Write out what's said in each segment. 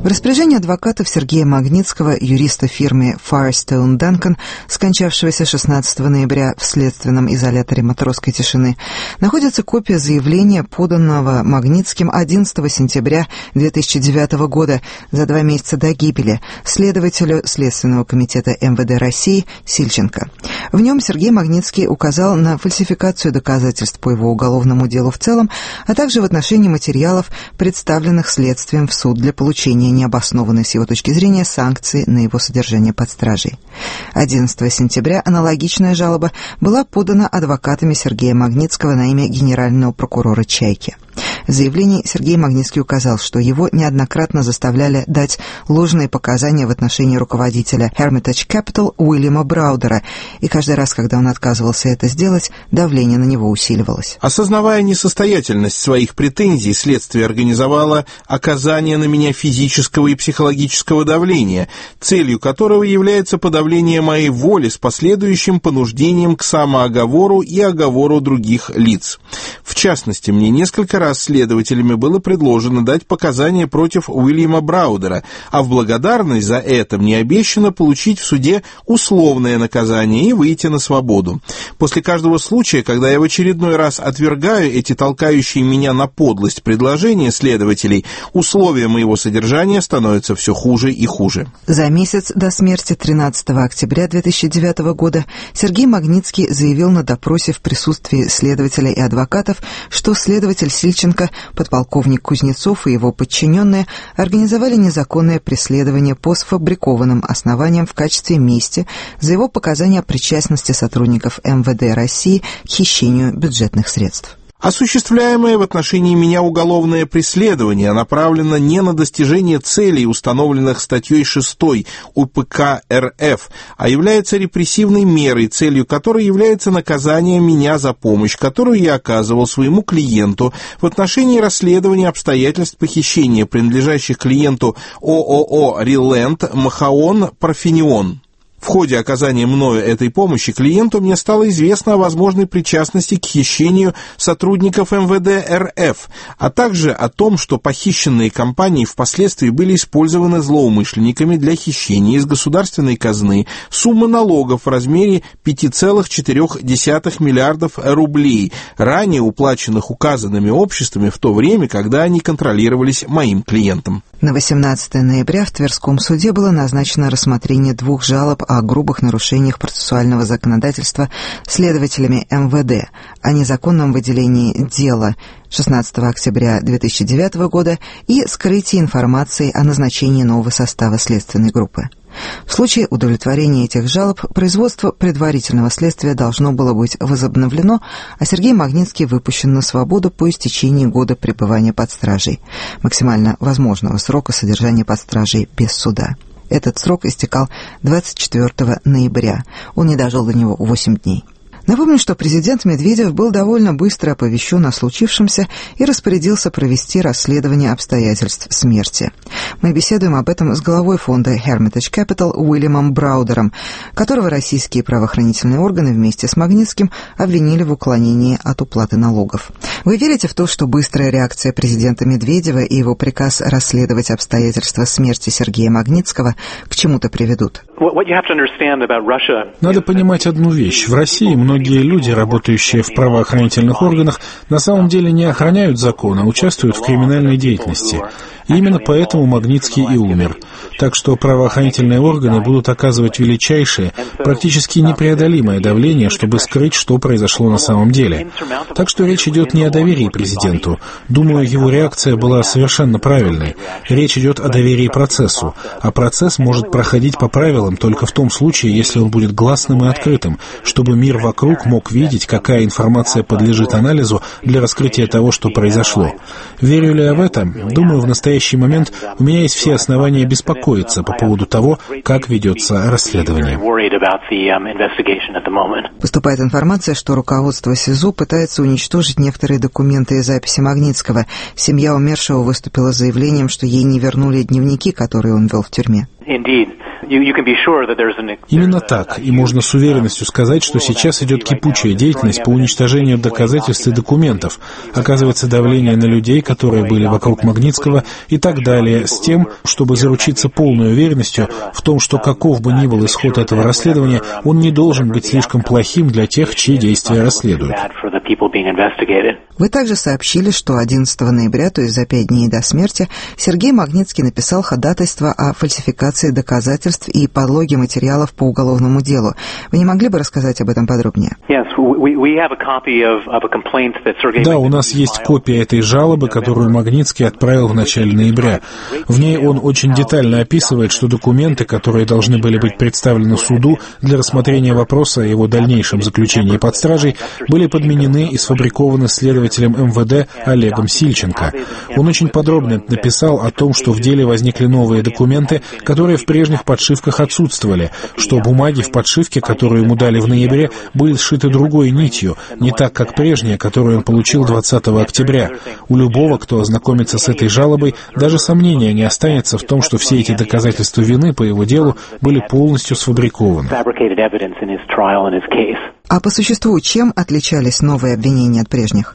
В распоряжении адвокатов Сергея Магнитского, юриста фирмы Firestone Duncan, скончавшегося 16 ноября в следственном изоляторе матросской тишины, находится копия заявления, поданного Магнитским 11 сентября 2009 года, за 2 месяца до гибели, следователю Следственного комитета МВД России Сильченко. В нем Сергей Магнитский указал на фальсификацию доказательств по его уголовному делу в целом, а также в отношении материалов, представленных следствием в суд для получения необоснованной с его точки зрения санкции на его содержание под стражей. 11 сентября аналогичная жалоба была подана адвокатами Сергея Магнитского на имя генерального прокурора Чайки. В заявлении Сергей Магнитский указал, что его неоднократно заставляли дать ложные показания в отношении руководителя Hermitage Capital Уильяма Браудера, и каждый раз, когда он отказывался это сделать, давление на него усиливалось. Осознавая несостоятельность своих претензий, следствие организовало оказание на меня физического и психологического давления, целью которого является подавление моей воли с последующим понуждением к самооговору и оговору других лиц. В частности, мне несколько раз следователями было предложено дать показания против Уильяма Браудера, а в благодарность за это мне обещано получить в суде условное наказание и выйти на свободу. После каждого случая, когда я в очередной раз отвергаю эти толкающие меня на подлость предложения следователей, условия моего содержания становятся все хуже и хуже. За месяц до смерти 13 октября 2009 года Сергей Магнитский заявил на допросе в присутствии следователя и адвокатов, что следователь Сильченко, подполковник Кузнецов и его подчиненные организовали незаконное преследование по сфабрикованным основаниям в качестве мести за его показания о причастности сотрудников МВД России к хищению бюджетных средств. Осуществляемое в отношении меня уголовное преследование направлено не на достижение целей, установленных статьей 6 УПК РФ, а является репрессивной мерой, целью которой является наказание меня за помощь, которую я оказывал своему клиенту в отношении расследования обстоятельств похищения, принадлежащих клиенту ООО «Рилэнд» Махаон Парфенион. В ходе оказания мною этой помощи клиенту мне стало известно о возможной причастности к хищению сотрудников МВД РФ, а также о том, что похищенные компании впоследствии были использованы злоумышленниками для хищения из государственной казны суммы налогов в размере 5,4 миллиардов рублей, ранее уплаченных указанными обществами в то время, когда они контролировались моим клиентом. На 18 ноября в Тверском суде было назначено рассмотрение 2 жалоб о грубых нарушениях процессуального законодательства следователями МВД, о незаконном выделении дела 16 октября 2009 года и скрытии информации о назначении нового состава следственной группы. В случае удовлетворения этих жалоб производство предварительного следствия должно было быть возобновлено, а Сергей Магнитский выпущен на свободу по истечении года пребывания под стражей, максимально возможного срока содержания под стражей без суда. Этот срок истекал 24 ноября. Он не дожил до него 8 дней. Напомню, что президент Медведев был довольно быстро оповещен о случившемся и распорядился провести расследование обстоятельств смерти. Мы беседуем об этом с главой фонда Hermitage Capital Уильямом Браудером, которого российские правоохранительные органы вместе с Магнитским обвинили в уклонении от уплаты налогов. Вы верите в то, что быстрая реакция президента Медведева и его приказ расследовать обстоятельства смерти Сергея Магнитского к чему-то приведут? Надо понимать одну вещь. В России многие люди, работающие в правоохранительных органах, на самом деле не охраняют закон, а участвуют в криминальной деятельности. И именно поэтому Магнитский и умер. Так что правоохранительные органы будут оказывать величайшее, практически непреодолимое давление, чтобы скрыть, что произошло на самом деле. Так что речь идет не о доверии президенту. Думаю, его реакция была совершенно правильной. Речь идет о доверии процессу. А процесс может проходить по правилам только в том случае, если он будет гласным и открытым, чтобы мир вокруг мог видеть, какая информация подлежит анализу для раскрытия того, что произошло. Верю ли я в это? Думаю, в настоящий момент у меня есть все основания беспокоиться по поводу того, как ведется расследование. Поступает информация, что руководство СИЗО пытается уничтожить некоторые документы и записи Магнитского. Семья умершего выступила с заявлением, что ей не вернули дневники, которые он вел в тюрьме. Именно так, и можно с уверенностью сказать, что сейчас идет кипучая деятельность по уничтожению доказательств и документов. Оказывается давление на людей, которые были вокруг Магнитского и так далее, с тем, чтобы заручиться полной уверенностью в том, что каков бы ни был исход этого расследования, он не должен быть слишком плохим для тех, чьи действия расследуют. Вы также сообщили, что 11 ноября, то есть за 5 дней до смерти, Сергей Магнитский написал ходатайство о фальсификации доказательств и подлоге материалов по уголовному делу. Вы не могли бы рассказать об этом подробнее? Да, у нас есть копия этой жалобы, которую Магнитский отправил в начале ноября. В ней он очень детально описывает, что документы, которые должны были быть представлены суду для рассмотрения вопроса о его дальнейшем заключении под стражей, были подменены и сфабрикованы следователем МВД Олегом Сильченко. Он очень подробно написал о том, что в деле возникли новые документы, которые в прежних подшивках отсутствовали, что бумаги в подшивке, которую ему дали в ноябре, были сшиты другой нитью, не так, как прежняя, которую он получил 20 октября. У любого, кто ознакомится с этой жалобой, даже сомнения не останется в том, что все эти доказательства вины по его делу были полностью сфабрикованы. А по существу, чем отличались новые обвинения от прежних?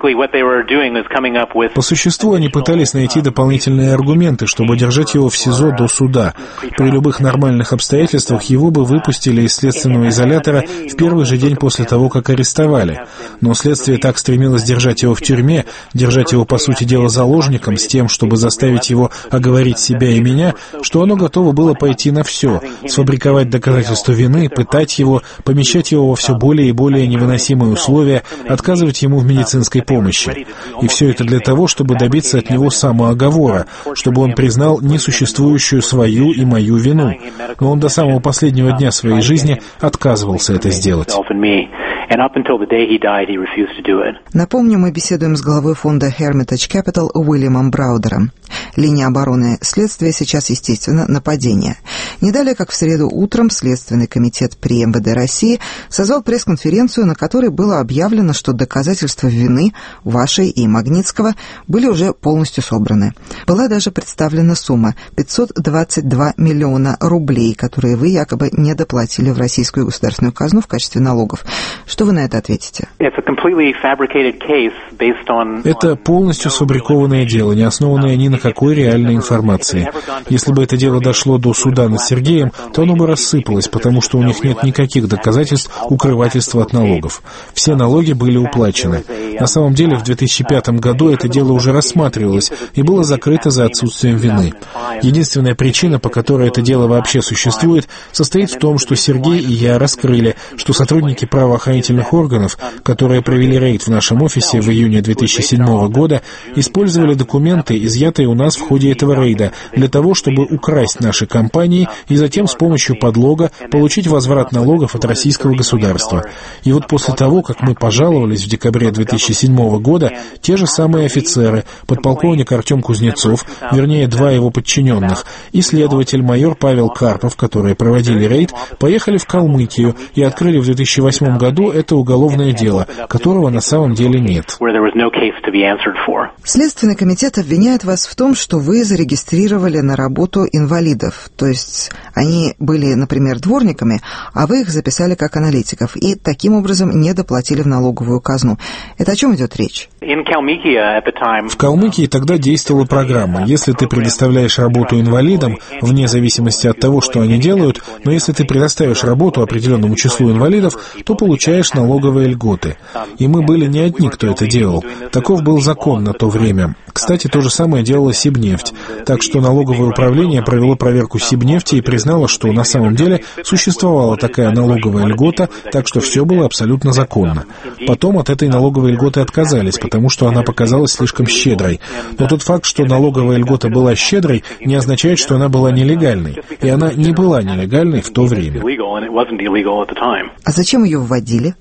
По существу они пытались найти дополнительные аргументы, чтобы держать его в СИЗО до суда. При любых нормальных обстоятельствах его бы выпустили из следственного изолятора в первый же день после того, как арестовали. Но следствие так стремилось держать его в тюрьме, держать его, по сути дела, заложником, с тем, чтобы заставить его оговорить себя и меня, что оно готово было пойти на все, сфабриковать доказательства вины, пытать его, помещать его во все более и более невыносимые условия, отказывать ему в медицинской помощи. И все это для того, чтобы добиться от него самооговора, чтобы он признал несуществующую свою и мою вину. Но он до самого последнего дня своей жизни отказывался это сделать. Напомню, мы беседуем с главой фонда Hermitage Capital Уильямом Браудером. Линия обороны следствия сейчас, естественно, нападение. Не далее, как в среду утром, Следственный комитет при МВД России созвал пресс-конференцию, на которой было объявлено, что доказательства вины вашей и Магнитского были уже полностью собраны. Была даже представлена сумма 522 миллиона рублей, которые вы якобы не доплатили в российскую государственную казну в качестве налогов. Что вы на это ответите? Это полностью сфабрикованное дело, не основанное ни на какой реальной информации. Если бы это дело дошло до суда над Сергеем, то оно бы рассыпалось, потому что у них нет никаких доказательств укрывательства от налогов. Все налоги были уплачены. На самом деле, в 2005 году это дело уже рассматривалось и было закрыто за отсутствием вины. Единственная причина, по которой это дело вообще существует, состоит в том, что Сергей и я раскрыли, что сотрудники правоохранительных органов, которые провели рейд в нашем офисе в июне 2007 года, использовали документы, изъятые у нас в ходе этого рейда, для того, чтобы украсть наши компании и затем с помощью подлога получить возврат налогов от российского государства. И вот после того, как мы пожаловались в декабре 2007 года, те же самые офицеры, подполковник Артем Кузнецов, вернее, два его подчиненных, и следователь майор Павел Карпов, которые проводили рейд, поехали в Калмыкию и открыли в 2008 году это уголовное дело, которого на самом деле нет. Следственный комитет обвиняет вас в том, что вы зарегистрировали на работу инвалидов, то есть они были, например, дворниками, а вы их записали как аналитиков и таким образом не доплатили в налоговую казну. Это о чем идет речь? В Калмыкии тогда действовала программа. Если ты предоставляешь работу инвалидам, вне зависимости от того, что они делают, но если ты предоставишь работу определенному числу инвалидов, то получаешь налоговые льготы. И мы были не одни, кто это делал. Таков был закон на то время. Кстати, то же самое делала Сибнефть. Так что налоговое управление провело проверку Сибнефти и признало, что на самом деле существовала такая налоговая льгота, так что все было абсолютно законно. Потом от этой налоговой льготы отказались, потому что она показалась слишком щедрой. Но тот факт, что налоговая льгота была щедрой, не означает, что она была нелегальной. И она не была нелегальной в то время. А зачем ее вводили?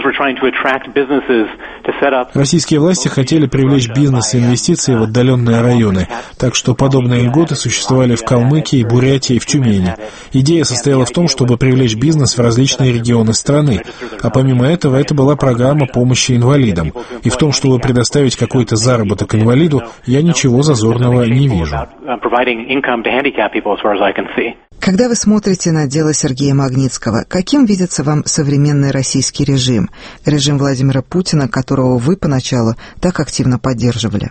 Российские власти хотели привлечь бизнес и инвестиции в отдаленные районы, так что подобные льготы существовали в Калмыкии, Бурятии и в Тюмени. Идея состояла в том, чтобы привлечь бизнес в различные регионы страны, а помимо этого это была программа помощи инвалидам. И в том, чтобы предоставить какой-то заработок инвалиду, я ничего зазорного не вижу. Когда вы смотрите на дело Сергея Магнитского, каким видится вам современный российский режим? Режим Владимира Путина, которого вы поначалу так активно поддерживали?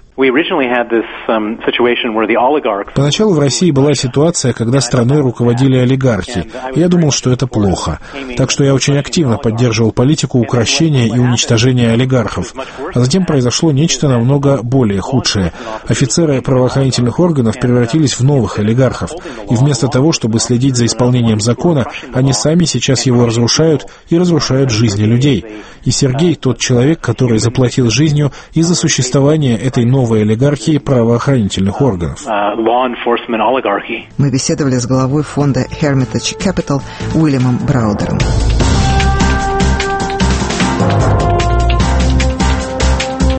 Поначалу в России была ситуация, когда страной руководили олигархи. Я думал, что это плохо. Так что я очень активно поддерживал политику укрощения и уничтожения олигархов. А затем произошло нечто намного более худшее. Офицеры правоохранительных органов превратились в новых олигархов. И вместо того, чтобы следить за исполнением закона, они сами сейчас его разрушают и разрушают жизни людей. И Сергей тот человек, который заплатил жизнью из-за существования этой новой олигархии правоохранительных органов. Мы беседовали с главой фонда Hermitage Capital Уильямом Браудером.